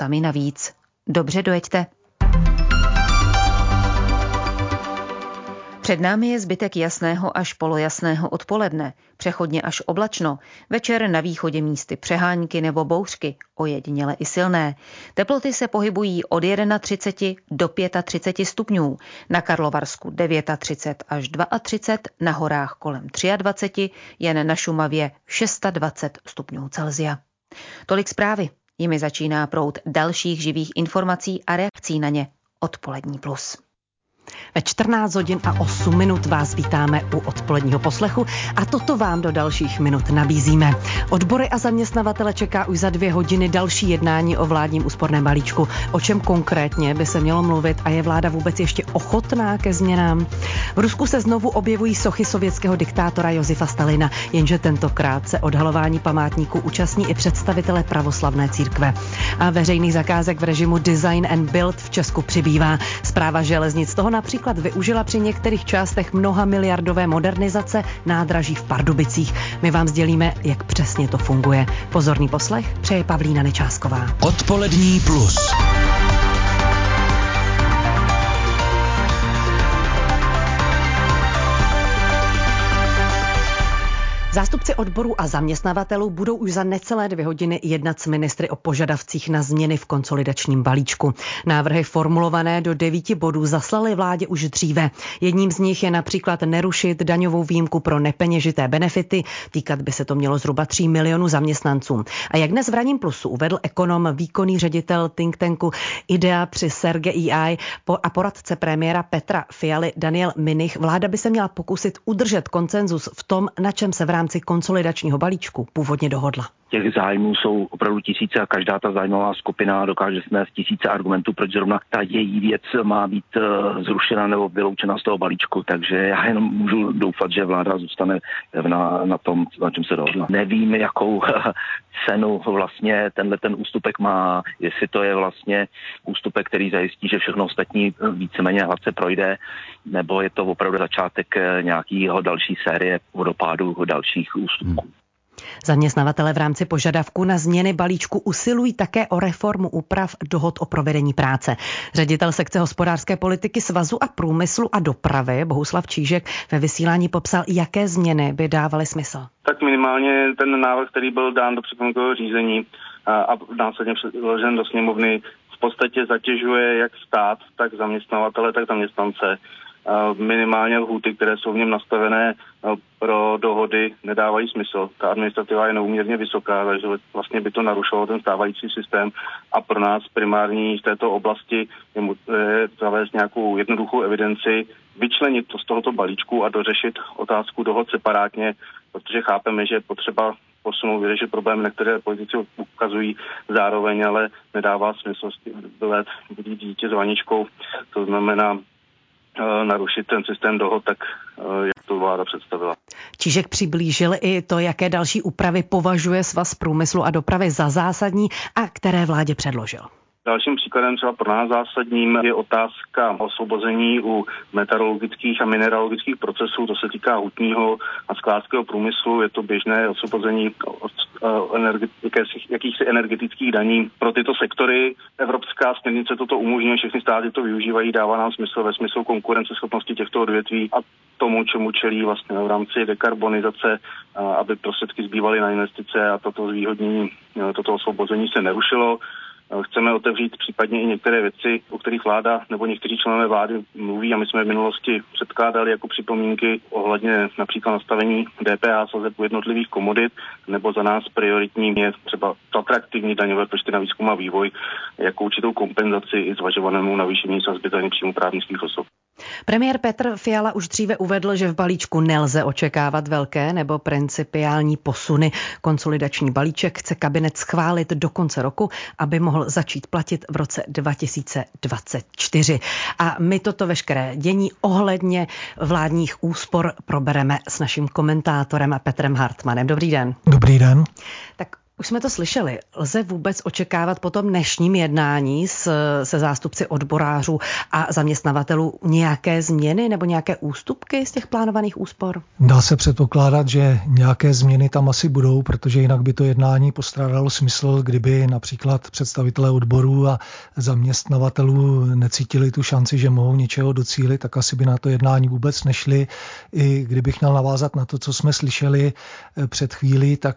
minutami navíc. Dobře dojeďte. Před námi je zbytek jasného až polojasného odpoledne, přechodně až oblačno, večer na východě místy přehánky nebo bouřky, ojediněle i silné. Teploty se pohybují od 31 do 35 stupňů, na Karlovarsku 39 až 32, na horách kolem 23, jen na Šumavě 26 stupňů Celsia. Tolik zprávy, jimi začíná proud dalších živých informací a reakcí na ně. Odpolední plus. Ve 14 hodin a 8 minut vás vítáme u odpoledního poslechu a toto vám do dalších minut nabízíme. Odbory a zaměstnavatele čeká už za 2 hodiny další jednání o vládním úsporném balíčku. O čem konkrétně by se mělo mluvit a je vláda vůbec ještě ochotná ke změnám? V Rusku se znovu objevují sochy sovětského diktátora Josifa Stalina, jenže tentokrát se odhalování památníků účastní i představitelé pravoslavné církve. A veřejných zakázek v režimu Design and Build v Česku přibývá. Správa železnic toho například využila při některých částech mnohamiliardové modernizace nádraží v Pardubicích. My vám sdělíme, jak přesně to funguje. Pozorný poslech přeje Pavlína Nečásková. Odpolední plus. Zástupci odborů a zaměstnavatelů budou už za necelé 2 hodiny jednat s ministry o požadavcích na změny v konsolidačním balíčku. Návrhy formulované do 9 bodů zaslali vládě už dříve. Jedním z nich je například nerušit daňovou výjimku pro nepeněžité benefity. Týkat by se to mělo zhruba 3 milionů zaměstnanců. A jak dnes v Ranním plusu uvedl ekonom, výkonný ředitel think tanku IDEA při Serge EI a poradce premiéra Petra Fialy Daniel Münych, vláda by se měla pokusit udržet konsenzus v tom, na čem se v rámci konsolidačního balíčku původně dohodla. Těch zájmů jsou opravdu tisíce a každá ta zájmová skupina dokáže snést tisíce argumentů, proč zrovna ta její věc má být zrušena nebo vyloučena z toho balíčku. Takže já jenom můžu doufat, že vláda zůstane na tom, na čem se dohodla. Nevím, jakou cenu vlastně ten ústupek má, jestli to je vlastně ústupek, který zajistí, že všechno ostatní víceméně hladce projde, nebo je to opravdu začátek nějakého další série vodopádu dalších ústupků. Zaměstnavatele v rámci požadavku na změny balíčku usilují také o reformu úprav dohod o provedení práce. Ředitel sekce hospodářské politiky Svazu a průmyslu a dopravy Bohuslav Čížek ve vysílání popsal, jaké změny by dávaly smysl. Tak minimálně ten návrh, který byl dán do připomínkového řízení a následně předložen do sněmovny, v podstatě zatěžuje jak stát, tak zaměstnavatele, tak zaměstnance. Minimálně lhůty, které jsou v něm nastavené pro dohody, nedávají smysl. Ta administrativa je neúměrně vysoká, takže vlastně by to narušilo ten stávající systém a pro nás primární v této oblasti je zavést nějakou jednoduchou evidenci, vyčlenit to z tohoto balíčku a dořešit otázku dohod separátně, protože chápeme, že je potřeba posunout, vyřešit problémy, na které politici ukazují zároveň, ale nedává smysl budít dítě s vaničkou, to znamená narušit ten systém dohod, tak jak to vláda představila. Čížek přiblížil i to, jaké další úpravy považuje Svaz průmyslu a dopravy za zásadní a které vládě předložil. Dalším příkladem třeba pro nás zásadním je otázka osvobození u meteorologických a mineralogických procesů. To se týká hutního a sklářského průmyslu. Je to běžné osvobození od jakýchsi energetických daní pro tyto sektory. Evropská směrnice toto umožňuje, všechny státy to využívají, dává nám smysl ve smyslu konkurenceschopnosti těchto odvětví a tomu, čemu čelí vlastně v rámci dekarbonizace, aby prostředky zbývaly na investice a toto zvýhodnění, toto osvobození se nerušilo. Chceme otevřít případně i některé věci, o kterých vláda nebo někteří členové vlády mluví a my jsme v minulosti předkládali jako připomínky ohledně například nastavení DPH sazeb u jednotlivých komodit, nebo za nás prioritní je třeba atraktivní daňové počty na výzkum a vývoj jako určitou kompenzaci i zvažovanému navýšení sazby daně příjmu právnických osob. Premiér Petr Fiala už dříve uvedl, že v balíčku nelze očekávat velké nebo principiální posuny. Konsolidační balíček chce kabinet schválit do konce roku, aby mohl začít platit v roce 2024. A my toto veškeré dění ohledně vládních úspor probereme s naším komentátorem Petrem Hartmanem. Dobrý den. Dobrý den. Tak Už jsme to slyšeli. Lze vůbec očekávat po tom dnešním jednání se zástupci odborářů a zaměstnavatelů nějaké změny nebo nějaké ústupky z těch plánovaných úspor? Dá se předpokládat, že nějaké změny tam asi budou, protože jinak by to jednání postrádalo smysl, kdyby například představitelé odborů a zaměstnavatelů necítili tu šanci, že mohou něčeho docílit, tak asi by na to jednání vůbec nešli. I kdybych měl navázat na to, co jsme slyšeli před chvílí, tak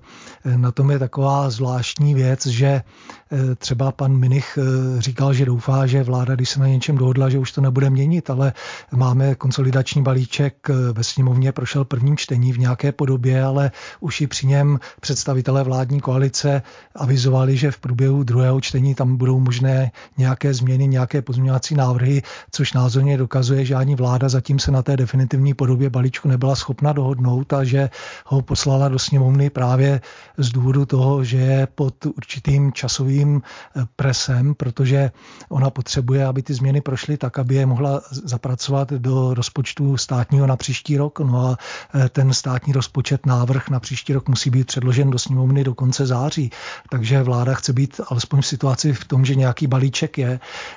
na tom je taková zvláštní věc, že třeba pan Minich říkal, že doufá, že vláda, když se na něčem dohodla, že už to nebude měnit, ale máme konsolidační balíček ve sněmovně, prošel prvním čtení v nějaké podobě, ale už i při něm představitelé vládní koalice avizovali, že v průběhu druhého čtení tam budou možné nějaké změny, nějaké pozměňovací návrhy, což názorně dokazuje, že ani vláda zatím se na té definitivní podobě balíčku nebyla schopna dohodnout a že ho poslala do sněmovny právě z důvodu toho, že je pod určitým časovým presem, protože ona potřebuje, aby ty změny prošly tak, aby je mohla zapracovat do rozpočtu státního na příští rok. No a ten státní rozpočet, návrh na příští rok musí být předložen do sněmovny do konce září. Takže vláda chce být alespoň v situaci v tom, že nějaký balíček je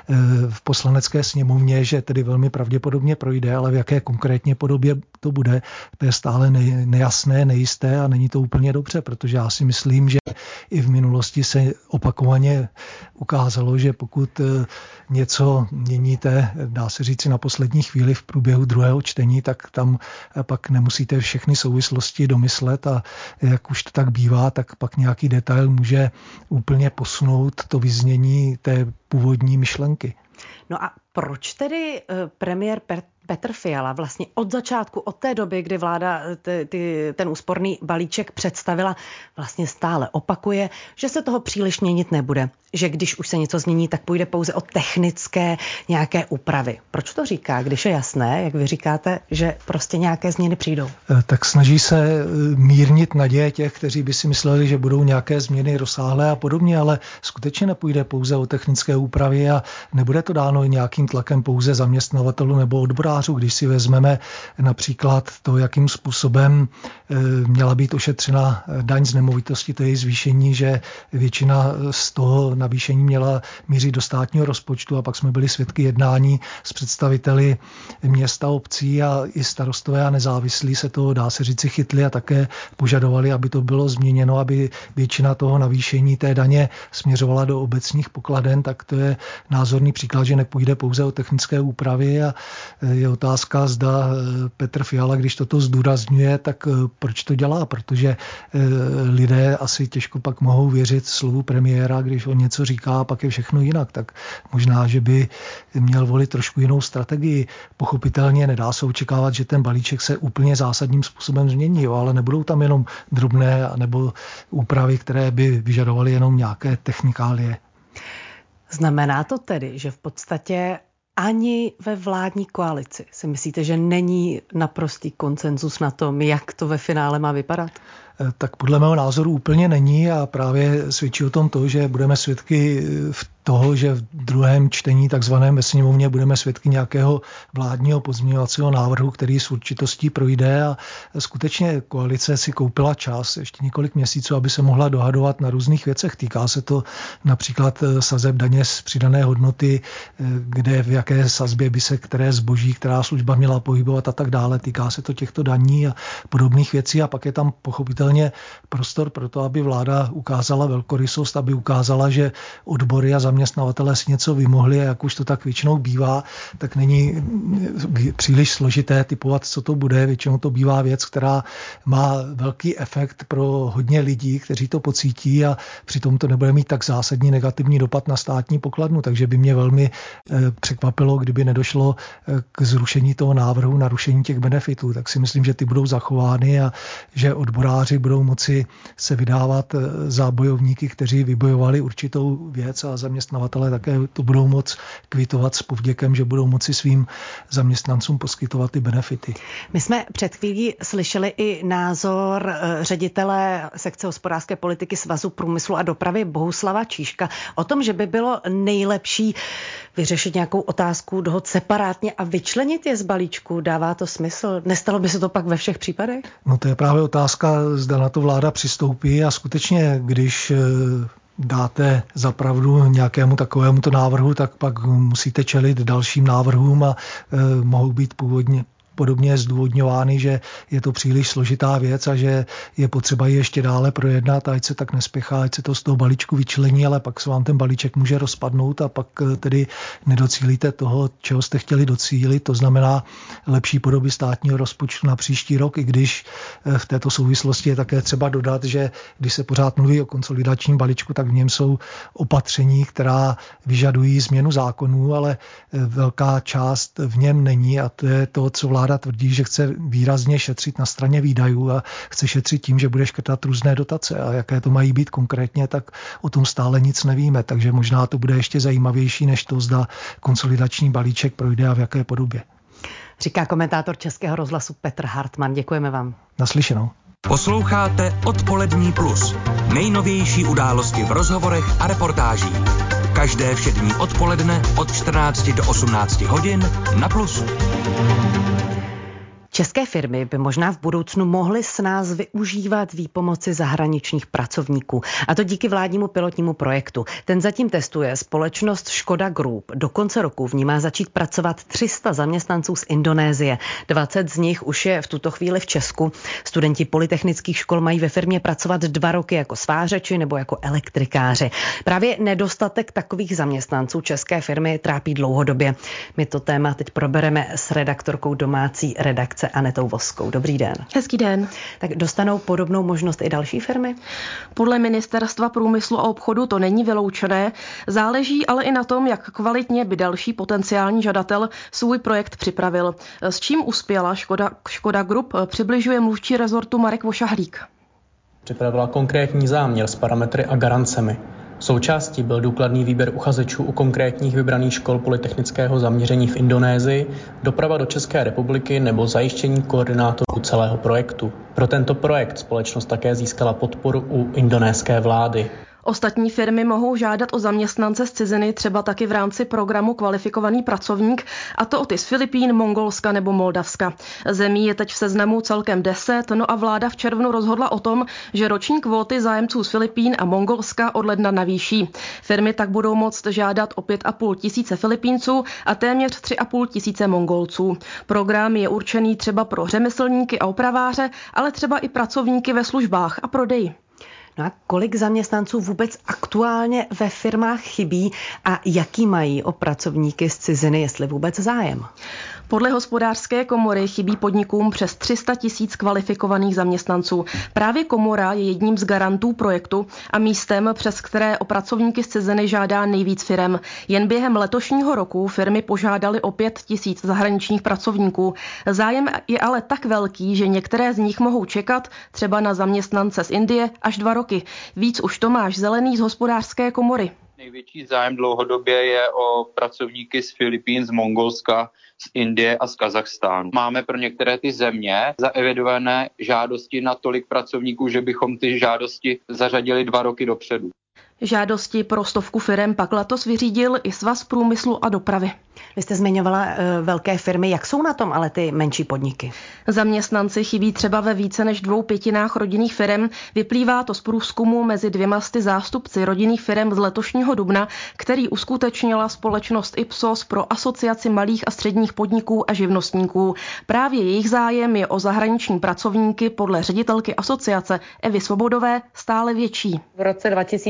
v poslanecké sněmovně, že tedy velmi pravděpodobně projde, ale v jaké konkrétně podobě to bude, to je stále nejasné, nejisté a není to úplně dobře, protože já si myslím, že i v minulosti se opakovaně ukázalo, že pokud něco měníte, dá se říci na poslední chvíli v průběhu druhého čtení, tak tam pak nemusíte všechny souvislosti domyslet a jak už to tak bývá, tak pak nějaký detail může úplně posunout to vyznění té původní myšlenky. No a proč tedy premiér Petr Fiala vlastně od začátku, od té doby, kdy vláda ten úsporný balíček představila, vlastně stále opakuje, že se toho příliš měnit nebude. Že když už se něco změní, tak půjde pouze o technické nějaké úpravy. Proč to říká, když je jasné, jak vy říkáte, že prostě nějaké změny přijdou? Tak snaží se mírnit naděje těch, kteří by si mysleli, že budou nějaké změny rozsáhlé a podobně, ale skutečně nepůjde pouze o technické úpravy a nebude to dáno nějakým tlakem pouze zaměstnavatelů nebo odborářů. Když si vezmeme například to, jakým způsobem měla být ošetřena daň z nemovitosti, to je zvýšení, že většina z toho navýšení měla mířit do státního rozpočtu a pak jsme byli svědky jednání s představiteli města, obcí a i starostové a nezávislí se toho, dá se říci, chytli a také požadovali, aby to bylo změněno, aby většina toho navýšení té daně směřovala do obecních pokladen, tak to je názorný příklad, že nepůjde pouze o technické úpravy a je otázka, zda Petr Fiala, když toto zdůrazňuje, tak proč to dělá, protože lidé asi těžko pak mohou věřit slovu premiéra, když on něco říká a pak je všechno jinak, tak možná, že by měl volit trošku jinou strategii. Pochopitelně nedá se očekávat, že ten balíček se úplně zásadním způsobem změní, jo, ale nebudou tam jenom drobné nebo úpravy, které by vyžadovaly jenom nějaké technikálie. Znamená to tedy, že v podstatě ani ve vládní koalici si myslíte, že není naprostý konsenzus na tom, jak to ve finále má vypadat? Tak podle mého názoru úplně není a právě svědčí o tom to, že budeme svědky toho, že v druhém čtení takzvaném ve sněmovně budeme svědky nějakého vládního pozměňovacího návrhu, který s určitostí projde a skutečně koalice si koupila čas ještě několik měsíců, aby se mohla dohadovat na různých věcech. Týká se to například sazeb daně z přidané hodnoty, kde v jaké sazbě by se které zboží, která služba měla pohybovat a tak dále. Týká se to těchto daní a podobných věcí a pak je tam pochopitelně prostor pro to, aby vláda ukázala velkorysost, aby ukázala, že odbory a zaměstnavatelé si něco vymohli a jak už to tak většinou bývá, tak není příliš složité typovat, co to bude. Většinou to bývá věc, která má velký efekt pro hodně lidí, kteří to pocítí a přitom to nebude mít tak zásadní negativní dopad na státní pokladnu, takže by mě velmi překvapilo, kdyby nedošlo k zrušení toho návrhu na rušení těch benefitů. Tak si myslím, že ty budou zachovány a že odboráři budou moci se vydávat za bojovníky, kteří vybojovali určitou věc a zaměstnavatelé také to budou moc kvitovat s povděkem, že budou moci svým zaměstnancům poskytovat ty benefity. My jsme před chvílí slyšeli i názor ředitele sekce hospodářské politiky Svazu průmyslu a dopravy Bohuslava Číška o tom, že by bylo nejlepší vyřešit nějakou otázku, dohod separátně a vyčlenit je z balíčku? Dává to smysl? Nestalo by se to pak ve všech případech? No to je právě otázka, zda na to vláda přistoupí a skutečně, když dáte za pravdu nějakému takovémuto návrhu, tak pak musíte čelit dalším návrhům a mohou být podobně zdůvodňovány, že je to příliš složitá věc a že je potřeba ji ještě dále projednat, ať se tak nespěchá, ať se to z toho balíčku vyčlení, ale pak se vám ten balíček může rozpadnout a pak tedy nedocílíte toho, čeho jste chtěli docílit, to znamená lepší podoby státního rozpočtu na příští rok, i když v této souvislosti je také třeba dodat, že když se pořád mluví o konsolidačním balíčku, tak v něm jsou opatření, která vyžadují změnu zákonů, ale velká část v něm není a to je to, co vláda tvrdí, že chce výrazně šetřit na straně výdajů a chce šetřit tím, že bude škrtat různé dotace. A jaké to mají být konkrétně, tak o tom stále nic nevíme. Takže možná to bude ještě zajímavější, než to, zda konsolidační balíček projde a v jaké podobě. Říká komentátor Českého rozhlasu Petr Hartmann. Děkujeme vám. Naslyšenou. Posloucháte Odpolední plus. Nejnovější události v rozhovorech a reportážích. Každé všední odpoledne od 14 do 18 hodin na Plusu. České firmy by možná v budoucnu mohly s nás využívat výpomoci zahraničních pracovníků. A to díky vládnímu pilotnímu projektu. Ten zatím testuje společnost Škoda Group. Do konce roku v ní má začít pracovat 300 zaměstnanců z Indonésie. 20 z nich už je v tuto chvíli v Česku. Studenti polytechnických škol mají ve firmě pracovat 2 roky jako svářeči nebo jako elektrikáři. Právě nedostatek takových zaměstnanců české firmy trápí dlouhodobě. My to téma teď probereme s redaktorkou domácí redakce Anetou Voskou. Dobrý den. Hezký den. Tak dostanou podobnou možnost i další firmy? Podle Ministerstva průmyslu a obchodu to není vyloučené. Záleží ale i na tom, jak kvalitně by další potenciální žadatel svůj projekt připravil. S čím uspěla Škoda Group, přibližuje mluvčí rezortu Marek Vošahlík. Připravila konkrétní záměr s parametry a garancemi. Součástí byl důkladný výběr uchazečů u konkrétních vybraných škol polytechnického zaměření v Indonésii, doprava do České republiky nebo zajištění koordinátorů celého projektu. Pro tento projekt společnost také získala podporu u indonéské vlády. Ostatní firmy mohou žádat o zaměstnance z ciziny třeba taky v rámci programu Kvalifikovaný pracovník, a to o ty z Filipín, Mongolska nebo Moldavska. Zemí je teď v seznamu celkem 10, no a vláda v červnu rozhodla o tom, že roční kvóty zájemců z Filipín a Mongolska od ledna navýší. Firmy tak budou moct žádat o 5,5 tisíce Filipínců a téměř 3,5 tisíce Mongolců. Program je určený třeba pro řemeslníky a opraváře, ale třeba i pracovníky ve službách a prodeji. No a kolik zaměstnanců vůbec aktuálně ve firmách chybí a jaký mají o pracovníky z ciziny, jestli vůbec zájem? Podle Hospodářské komory chybí podnikům přes 300 000 kvalifikovaných zaměstnanců. Právě komora je jedním z garantů projektu a místem, přes které o pracovníky z ciziny žádá nejvíc firem. Jen během letošního roku firmy požádaly o 5 000 zahraničních pracovníků. Zájem je ale tak velký, že některé z nich mohou čekat třeba na zaměstnance z Indie až 2 roky. Víc už Tomáš Zelený z Hospodářské komory. Největší zájem dlouhodobě je o pracovníky z Filipín, z Mongolska, z Indie a z Kazachstánu. Máme pro některé ty země zaevidované žádosti na tolik pracovníků, že bychom ty žádosti zařadili 2 roky dopředu. Žádosti pro 100 firem pak letos vyřídil i Svaz průmyslu a dopravy. Vy jste zmiňovala velké firmy, jak jsou na tom ale ty menší podniky? Zaměstnanci chybí třeba ve více než 2/5 rodinných firem. Vyplývá to z průzkumu mezi 200 zástupci rodinných firem z letošního dubna, který uskutečnila společnost Ipsos pro Asociaci malých a středních podniků a živnostníků. Právě jejich zájem je o zahraniční pracovníky podle ředitelky asociace Evy Svobodové stále větší. V roce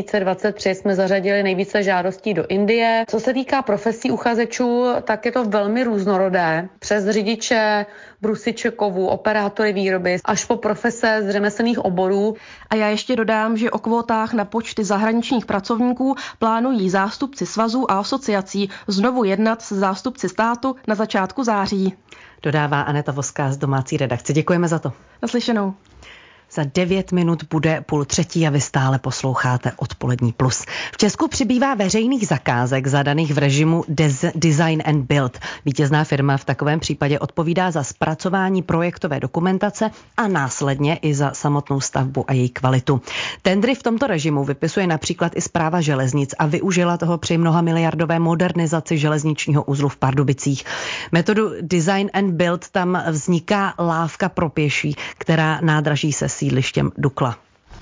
2023 jsme zařadili nejvíce žádostí do Indie. Co se týká profesí uchazečů, tak je to velmi různorodé. Přes řidiče, brusiče kovů, operátory výroby, až po profese z řemeslných oborů. A já ještě dodám, že o kvótách na počty zahraničních pracovníků plánují zástupci svazů a asociací znovu jednat s zástupci státu na začátku září. Dodává Aneta Voská z domácí redakce. Děkujeme za to. Naslyšenou. Za 9 minut bude 2:30 a vy stále posloucháte Odpolední plus. V Česku přibývá veřejných zakázek zadaných v režimu Design and Build. Vítězná firma v takovém případě odpovídá za zpracování projektové dokumentace a následně i za samotnou stavbu a její kvalitu. Tendry v tomto režimu vypisuje například i Správa železnic a využila toho při mnohamiliardové modernizaci železničního uzlu v Pardubicích. Metodu Design and Build tam vzniká lávka pro pěší, která nádraží se sídlištěm Dukla.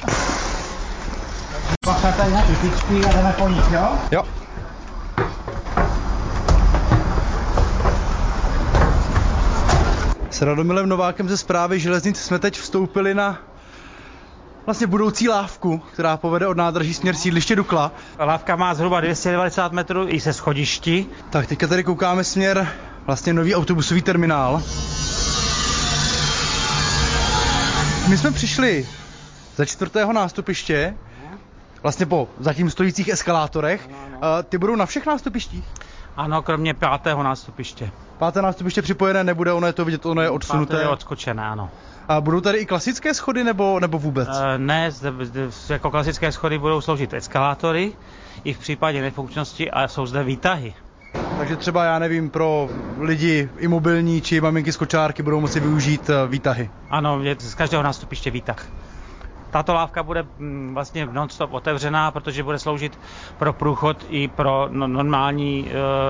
Pacháte na typičky a jdeme po nich, jo? Jo. S Radomilem Novákem ze Správy železnic jsme teď vstoupili na vlastně budoucí lávku, která povede od nádraží směr sídliště Dukla. Lávka má zhruba 290 metrů i se schodišti. Tak teďka tady koukáme směr vlastně nový autobusový terminál. My jsme přišli ze 4. nástupiště, vlastně po zatím stojících eskalátorech. Ty budou na všech nástupištích? Ano, kromě 5. nástupiště. 5. nástupiště připojené nebude, ono je to vidět, ono je odsunuté. 5. je odskočené, ano. A budou tady i klasické schody nebo vůbec? Ne, jako klasické schody budou sloužit eskalátory, i v případě nefunkčnosti, a jsou zde výtahy. Takže třeba, já nevím, pro lidi imobilní či maminky z kočárky budou moci využít výtahy. Ano, je z každého nástupiště výtah. Tato lávka bude vlastně non-stop otevřená, protože bude sloužit pro průchod i pro normální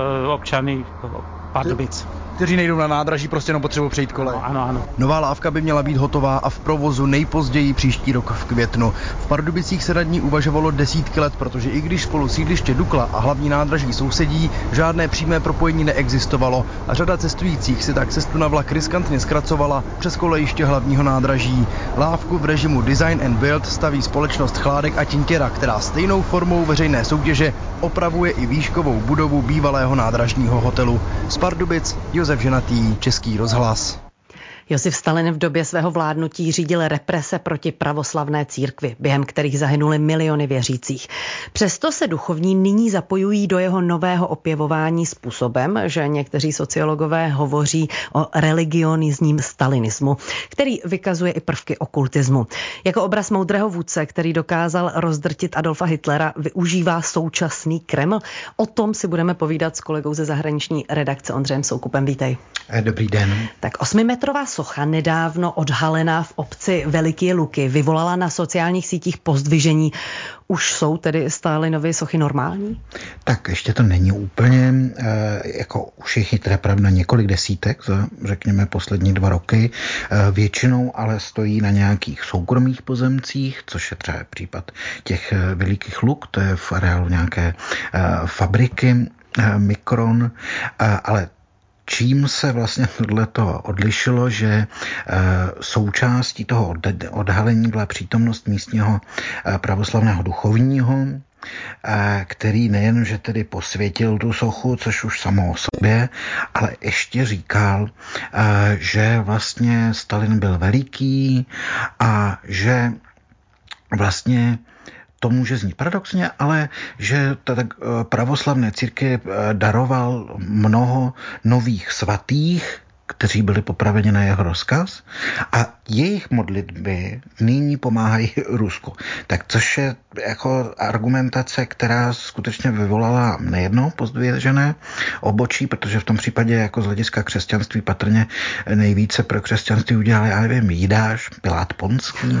občany Pardubic. Kteří nejdou na nádraží, prostě jenom potřebují přejít kolej. Ano. Nová lávka by měla být hotová a v provozu nejpozději příští rok v květnu. V Pardubicích se nad ní uvažovalo desítky let, protože i když spolu sídliště Dukla a hlavní nádraží sousedí, žádné přímé propojení neexistovalo a řada cestujících si tak cestu na vlak riskantně zkracovala přes kolejiště hlavního nádraží. Lávku v režimu Design and Build staví společnost Chládek a Tintěra, která stejnou formou veřejné soutěže opravuje i výškovou budovu bývalého nádražního hotelu. Z Pardubic Josef Ženatý, Český rozhlas. Josef Stalin v době svého vládnutí řídil represe proti pravoslavné církvi, během kterých zahynuli miliony věřících. Přesto se duchovní nyní zapojují do jeho nového opěvování způsobem, že někteří sociologové hovoří o religionisním stalinismu, který vykazuje i prvky okultismu. Jako obraz moudrého vůdce, který dokázal rozdrtit Adolfa Hitlera, využívá současný Kreml. O tom si budeme povídat s kolegou ze zahraniční redakce Ondřejem Soukupem. Vítej. Dobrý den. Tak 8metrová socha nedávno odhalená v obci Veliké Luky vyvolala na sociálních sítích pozdvižení. Už jsou tedy Stalinovy sochy normální? Tak ještě to není úplně, jako už je chytré, pravda, několik desítek za, řekněme, poslední 2 roky. Většinou ale stojí na nějakých soukromých pozemcích, což je třeba případ těch Velikých Luk, to je v areálu nějaké fabriky Mikron, ale čím se vlastně tohleto odlišilo, že součástí toho odhalení byla přítomnost místního pravoslavného duchovního, který nejen, že tedy posvětil tu sochu, což už samo o sobě, ale ještě říkal, že vlastně Stalin byl veliký a že vlastně to může znít paradoxně, ale že pravoslavné církvi daroval mnoho nových svatých, kteří byli popraveni na jeho rozkaz, a jejich modlitby nyní pomáhají Rusku. Tak což je jako argumentace, která skutečně vyvolala nejednou pozdvižené obočí, protože v tom případě jako z hlediska křesťanství patrně nejvíce pro křesťanství udělali, já nevím, Jidáš, Pilát Ponský.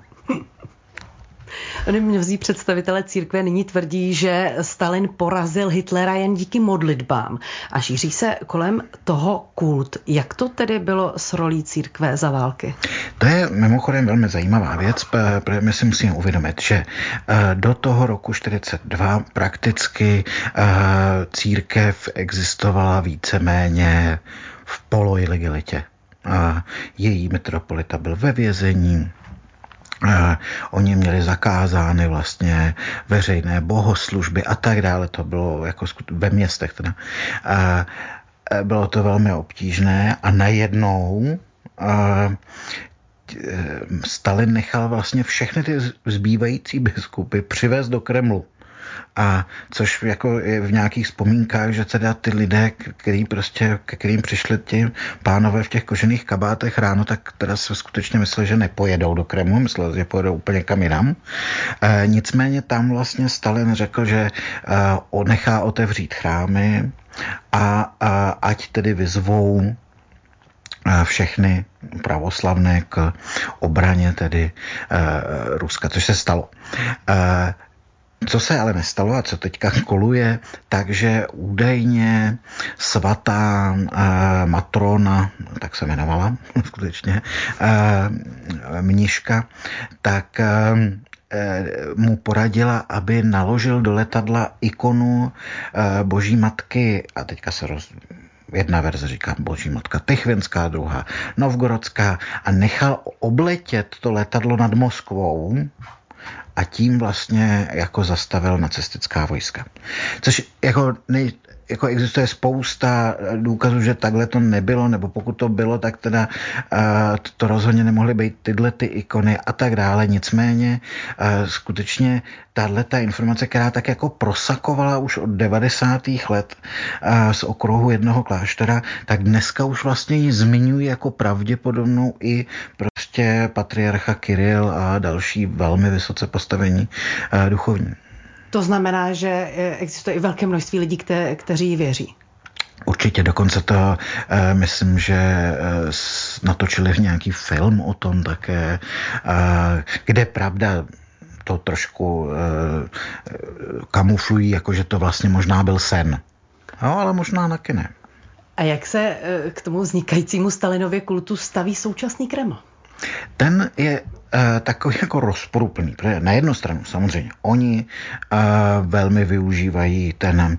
Mnozí představitelé církve nyní tvrdí, že Stalin porazil Hitlera jen díky modlitbám a šíří se kolem toho kult. Jak to tedy bylo s rolí církve za války? To je mimochodem velmi zajímavá věc, protože my si musíme uvědomit, že do toho roku 1942 prakticky církev existovala víceméně v poloilegalitě. Její metropolita byl ve vězení, oni měli zakázány vlastně veřejné bohoslužby a tak dále. To bylo jako ve městech teda. Bylo to velmi obtížné a najednou Stalin nechal vlastně všechny ty zbývající biskupy přivést do Kremlu. A což jako je v nějakých vzpomínkách, že teda ty lidé, ke kterým přišli ti pánové v těch kožených kabátech ráno, tak teda se skutečně mysleli, že nepojedou do Kremlu, mysleli, že pojedou úplně kam jinam. Nicméně tam vlastně Stalin řekl, že nechá otevřít chrámy a ať tedy vyzvou všechny pravoslavné k obraně tedy Ruska, což se stalo. Co se ale nestalo a co teďka koluje, takže údajně svatá matrona, tak se jmenovala skutečně, mniška, tak mu poradila, aby naložil do letadla ikonu Boží matky, a teďka se jedna verze říká Boží matka Tychvinská, druhá Novgorodská, a nechal obletět to letadlo nad Moskvou a tím vlastně jako zastavil nacistická vojska. Což jako existuje spousta důkazů, že takhle to nebylo, nebo pokud to bylo, tak teda to rozhodně nemohly být tyhle ty ikony a tak dále. Nicméně skutečně tato informace, která tak jako prosakovala už od 90. let z okruhu jednoho kláštera, tak dneska už vlastně ji zmiňují jako pravděpodobnou i prostě patriarcha Kiril a další velmi vysoce postavení duchovní. To znamená, že existuje i velké množství lidí, kteří ji věří. Určitě, dokonce to myslím, že natočili nějaký film o tom také, kde pravda to trošku kamuflují, jako že to vlastně možná byl sen. No, ale možná taky ne. A jak se k tomu vznikajícímu Stalinově kultu staví současný Kreml? Ten je takový jako rozporuplný, protože na jednu stranu samozřejmě oni velmi využívají ten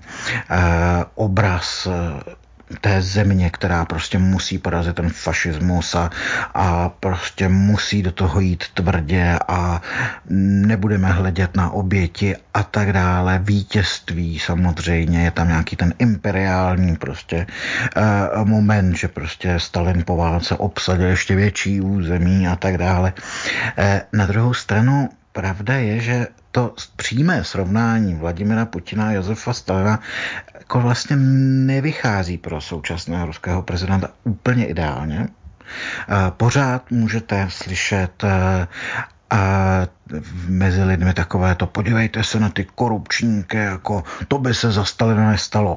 obraz té země, která prostě musí porazit ten fašismus a prostě musí do toho jít tvrdě a nebudeme hledět na oběti a tak dále. Vítězství samozřejmě, je tam nějaký ten imperiální prostě moment, že prostě Stalin po válce obsadil ještě větší území a tak dále. Na druhou stranu pravda je, že to přímé srovnání Vladimira Putina a Josefa Stalina jako vlastně nevychází pro současného ruského prezidenta úplně ideálně. Pořád můžete slyšet mezi lidmi takové to, podívejte se na ty korupčníky, jako to by se za Stalina nestalo.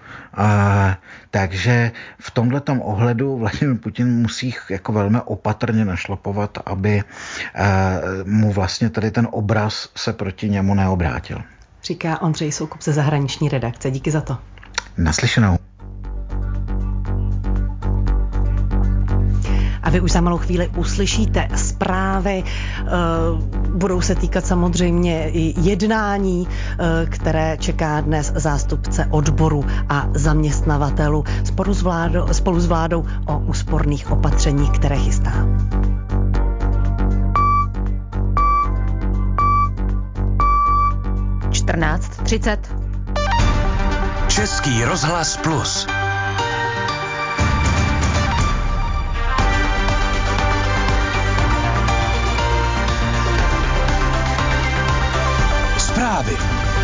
Takže v tomhletom ohledu Vladimir Putin musí jako velmi opatrně našlapovat, aby mu vlastně tady ten obraz se proti němu neobrátil. Říká Ondřej Soukup ze zahraniční redakce. Díky za to. Naslyšenou. A vy už za malou chvíli uslyšíte zprávy, budou se týkat samozřejmě i jednání, které čeká dnes zástupce odboru a zaměstnavatelů spolu s vládou o úsporných opatřeních, které chystá. Český rozhlas Plus. Zprávy.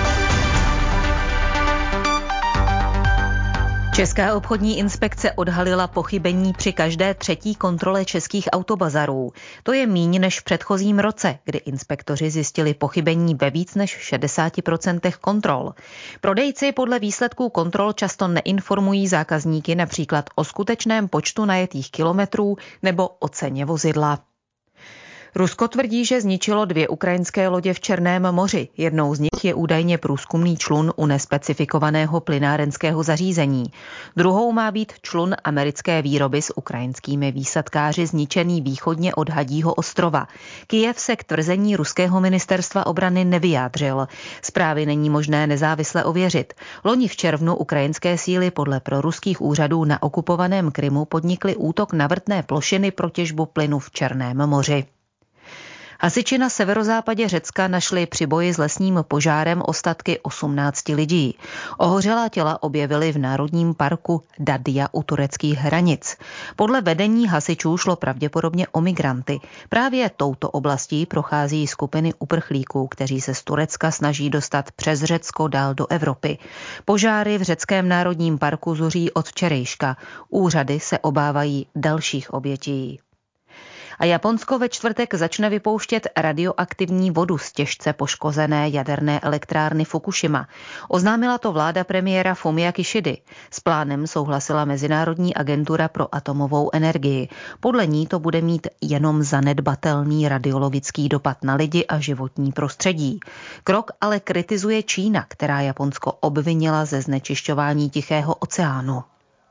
Česká obchodní inspekce odhalila pochybení při každé třetí kontrole českých autobazarů. To je míň než v předchozím roce, kdy inspektoři zjistili pochybení ve víc než 60% kontrol. Prodejci podle výsledků kontrol často neinformují zákazníky například o skutečném počtu najetých kilometrů nebo o ceně vozidla. Rusko tvrdí, že zničilo 2 ukrajinské lodě v Černém moři. Jednou z nich je údajně průzkumný člun u nespecifikovaného plynárenského zařízení. Druhou má být člun americké výroby s ukrajinskými výsadkáři zničený východně od Hadího ostrova. Kyjev se k tvrzení ruského ministerstva obrany nevyjádřil. Zprávy není možné nezávisle ověřit. Loni v červnu ukrajinské síly podle proruských úřadů na okupovaném Krymu podnikly útok na vrtné plošiny pro těžbu plynu v Černém moři. Hasiči na severozápadě Řecka našli při boji s lesním požárem ostatky 18 lidí. Ohořelá těla objevili v Národním parku Dadia u tureckých hranic. Podle vedení hasičů šlo pravděpodobně o migranty. Právě touto oblastí prochází skupiny uprchlíků, kteří se z Turecka snaží dostat přes Řecko dál do Evropy. Požáry v řeckém národním parku zuří od včerejška. Úřady se obávají dalších obětí. A Japonsko ve čtvrtek začne vypouštět radioaktivní vodu z těžce poškozené jaderné elektrárny Fukushima. Oznámila to vláda premiéra Fumia Kishidy. S plánem souhlasila Mezinárodní agentura pro atomovou energii. Podle ní to bude mít jenom zanedbatelný radiologický dopad na lidi a životní prostředí. Krok ale kritizuje Čína, která Japonsko obvinila ze znečišťování Tichého oceánu.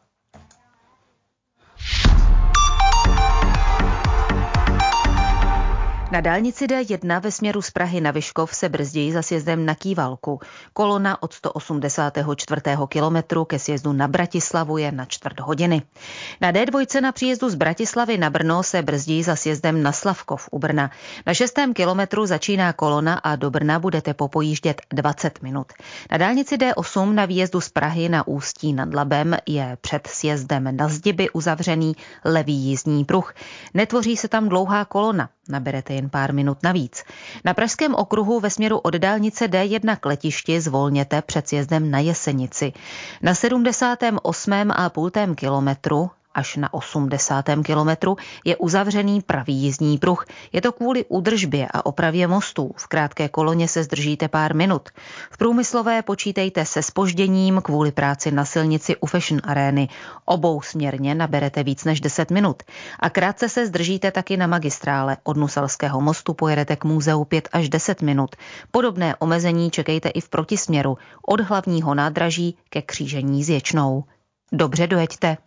Na dálnici D1 ve směru z Prahy na Vyškov se brzdí za sjezdem na Kývalku. Kolona od 184. kilometru ke sjezdu na Bratislavu je na čtvrt hodiny. Na D2 na příjezdu z Bratislavy na Brno se brzdí za sjezdem na Slavkov u Brna. Na 6. kilometru začíná kolona a do Brna budete popojíždět 20 minut. Na dálnici D8 na výjezdu z Prahy na Ústí nad Labem je před sjezdem na Zdiby uzavřený levý jízdní pruh. Netvoří se tam dlouhá kolona. Naberete jen pár minut navíc. Na Pražském okruhu ve směru od dálnice D1 k letišti zvolněte před sjezdem na Jesenici. Na 78,5 kilometru až na 80. kilometru je uzavřený pravý jízdní pruh. Je to kvůli údržbě a opravě mostů. V krátké koloně se zdržíte pár minut. V Průmyslové počítejte se zpožděním kvůli práci na silnici u Fashion Arény. Obousměrně naberete víc než 10 minut. A krátce se zdržíte taky na magistrále. Od Nuselského mostu pojedete k muzeu 5 až 10 minut. Podobné omezení čekejte i v protisměru. Od hlavního nádraží ke křížení s Ječnou. Dobře dojeďte.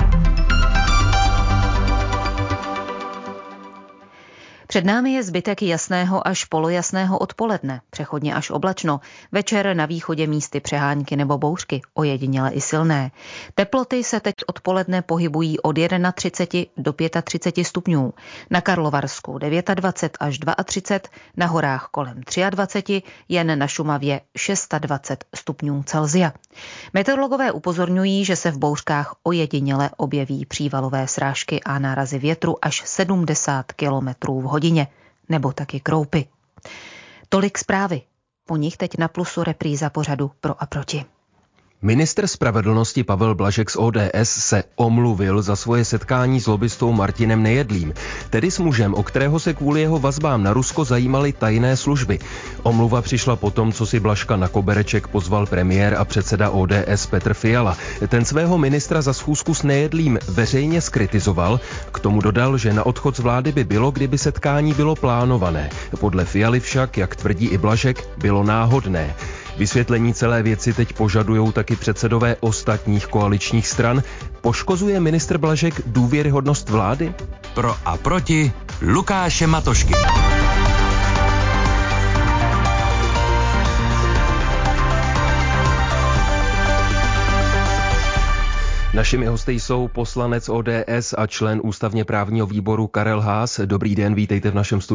Před námi je zbytek jasného až polojasného odpoledne, přechodně až oblačno, večer na východě místy přehánky nebo bouřky, ojediněle i silné. Teploty se teď odpoledne pohybují od 31 do 35 stupňů. Na Karlovarsku 29 až 32, na horách kolem 23, jen na Šumavě 26 stupňů Celsia. Meteorologové upozorňují, že se v bouřkách ojediněle objeví přívalové srážky a nárazy větru až 70 km v hodině, nebo taky kroupy. Tolik zprávy. Po nich teď na Plusu repríza pořadu Pro a proti. Ministr spravedlnosti Pavel Blažek z ODS se omluvil za svoje setkání s lobbystou Martinem Nejedlým, tedy s mužem, o kterého se kvůli jeho vazbám na Rusko zajímaly tajné služby. Omluva přišla potom, co si Blažka na kobereček pozval premiér a předseda ODS Petr Fiala. Ten svého ministra za schůzku s Nejedlým veřejně zkritizoval, k tomu dodal, že na odchod z vlády by bylo, kdyby setkání bylo plánované. Podle Fialy však, jak tvrdí i Blažek, bylo náhodné. Vysvětlení celé věci teď požadujou taky předsedové ostatních koaličních stran. Poškozuje ministr Blažek důvěryhodnost vlády? Pro a proti Lukáše Matošky. Našimi hosty jsou poslanec ODS a člen ústavně právního výboru Karel Haas. Dobrý den, vítejte v našem studiu.